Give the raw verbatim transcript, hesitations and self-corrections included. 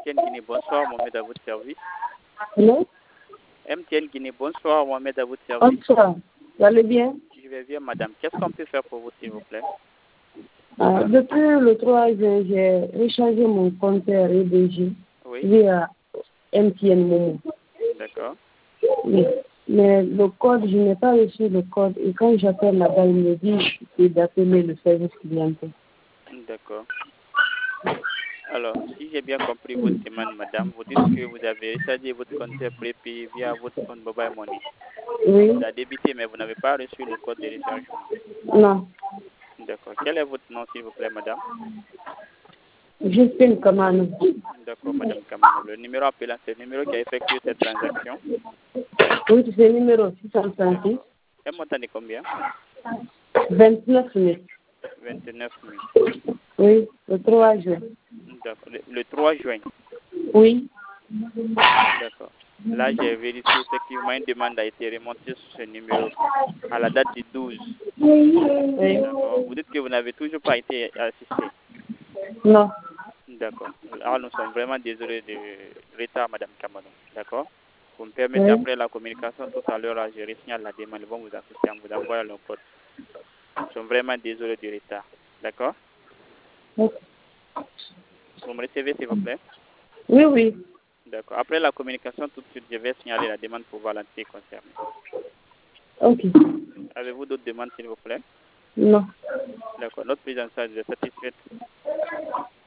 M T N Guinée, bonsoir, Mohamed à votre service. Allô? M T N Guinée, bonsoir, Mohamed à votre service. Bonsoir. Vous allez bien? Je vais bien, madame. Qu'est-ce qu'on peut faire pour vous, s'il vous plaît? Ah, depuis le trois juin, j'ai rechargé mon compte R D G Oui. via M T N Momo. D'accord. Oui. Mais le code, je n'ai pas reçu le code. Et quand j'appelle là-bas, il me dit c'est d'appeler le service clientèle. D'accord. Alors, si j'ai bien compris votre demande, madame, vous dites que vous avez rechargé votre compte prépayé via votre compte Mobile Money. Oui. Ça a débuté, mais vous n'avez pas reçu le code de rechargement. Non. D'accord. Quel est votre nom, s'il vous plaît, madame? Justine Kamano. D'accord, madame Kamano. Le numéro appelant, c'est le numéro qui a effectué cette transaction. Oui, c'est le numéro six cent trente-six. Un montant de combien? vingt-neuf mille. vingt-neuf mille. Oui, le trois juin. D'accord. Le, le trois juin. Oui. D'accord. Là, j'ai vérifié effectivement une demande a été remontée sur ce numéro à la date du douze. Oui. D'accord. Vous dites que vous n'avez toujours pas été assisté. Non. D'accord. Alors, nous sommes vraiment désolés du retard, madame Kamano. D'accord. Vous me permettez, Oui. après la communication tout à l'heure, je resignale la demande. Ils vont vous assister en vous envoyant le code. Nous sommes vraiment désolés du retard. D'accord. Oui, Vous me recevez, s'il vous plaît? oui. D'accord. Après la communication, tout de suite, je vais signaler la demande pour voir l'entité concernée. Ok. Avez-vous d'autres demandes, s'il vous plaît? Non. D'accord. Notre prise en charge est satisfaite.